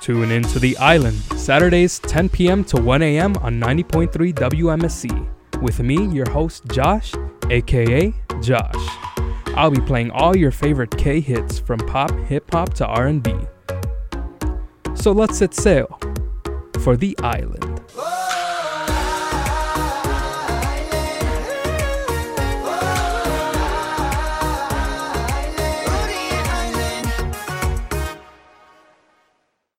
Tune in to The Island, Saturdays 10 p.m. to 1 a.m. on 90.3 WMSC. With me, your host Josh, aka Josh. I'll be playing all your favorite K hits from pop, hip-hop to R&B. So let's set sail for The Island.